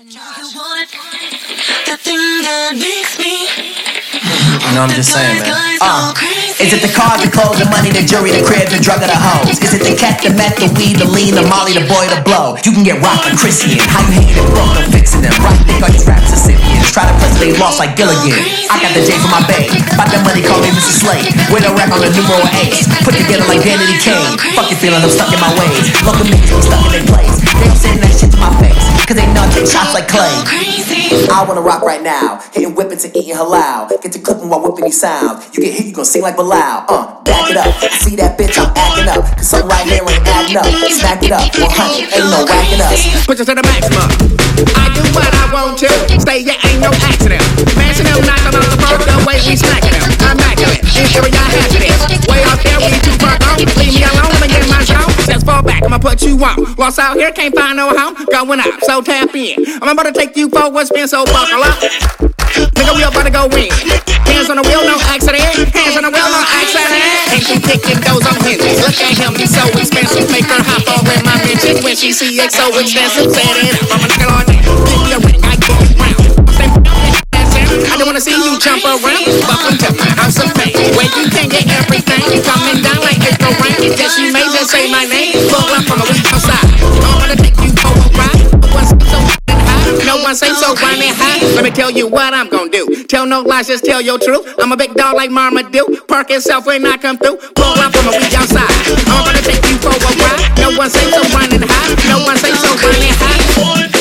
The thing that makes me. You know what I'm just saying, man. Is it the cars, the clothes, the money, the jewelry, the crib, the drug, or the hoes? Is it the cat, the meth, the weed, the lean, the molly, the boy, the blow? You can get rocked and Christian. How you hating it broke, I'm fixing them. Right, they all these raps are Scythians. Try to press they lost like Gilligan. I got the J for my babe. About that money, call me Mr. Slade. With a rap on the numero 8. Put together like Danny Kane. Fuck your feeling, I'm stuck in my ways. Local niggas be stuck in their place. They don't say that shit to my face. Cause they know I take shots like Clay. I wanna rock right now. Hitting whippets and eating halal. Get to clipping while whipping these sounds. You get hit, you gon' sing like Bilal. Back it up. See that bitch, I'm acting up. Cause something right here ain't adding up. Smack it up. 100, ain't no whacking us. Push it to the maximum. I do what I want to. Stay, yeah, ain't no accident. Mashing them, knock them out the park. The way we smacking them. Immaculate. Ensure y'all hazardous. Way out there, we too far gone. Leave me alone, I'ma get my zone. Just fall back, I'ma put you on. Lost out here, can't find no home. Going up, so tap in. I'm about to take you for what's been, so buckle up. Nigga, we about to go in. Hands on the wheel, no accident. Hands on the wheel, no accident. Ain't you picking those on hinges? Look at him, he's so expensive. Make her hop over in my mentions when she see it so expensive. Set it up, I'ma knock it on in. Give me a ring, I get it round. I don't wanna see you jump around. Welcome to my house of pain, where you can get everything. Coming down like it's the rain. Just you may just say my name. Pull up from a week outside. I'm gonna take you for a ride. No one say so grinding high. Let me tell you what I'm gonna do. Tell no lies, just tell your truth. I'm a big dog like Marmaduke. Park itself when I come through. Pull up from a week outside. I'm gonna take you for a ride. No one say so grinding high. No one say so grinding high.